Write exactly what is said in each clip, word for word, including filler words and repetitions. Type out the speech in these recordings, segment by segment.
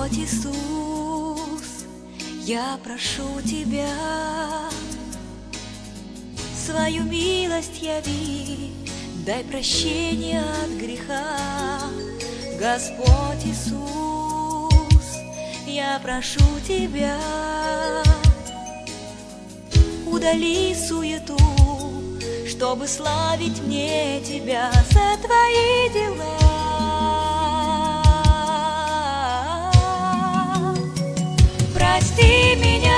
Господь Иисус, я прошу Тебя, свою милость яви, дай прощение от греха. Господь Иисус, я прошу Тебя, удали суету, чтобы славить мне Тебя за Твои дела. Прости меня,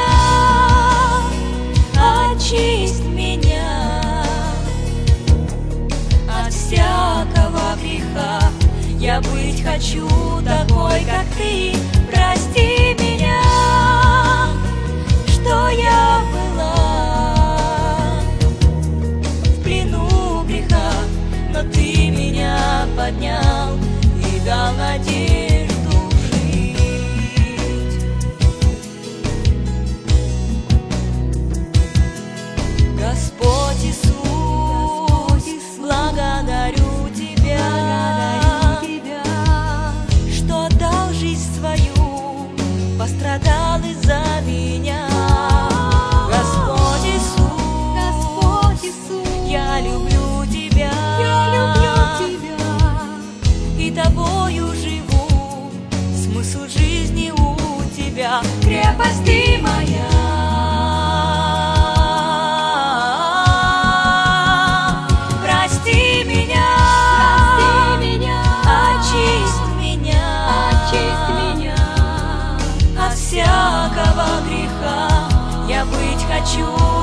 очисть меня от всякого греха. Я быть хочу такой, как Ты. Прости меня, что я была в плену греха, но Ты меня поднял и дал надежду жить. Господь Иисус, благодарю Тебя, что дал жизнь свою, пострадал из-за меня. Господь Иисус, Господь Иисус, я люблю Тебя, я люблю Тебя, и Тобою живу, смысл жизни у Тебя, крепость Ты моя. Прости меня, прости меня, очисть меня, очисть меня от всякого греха. Я быть хочу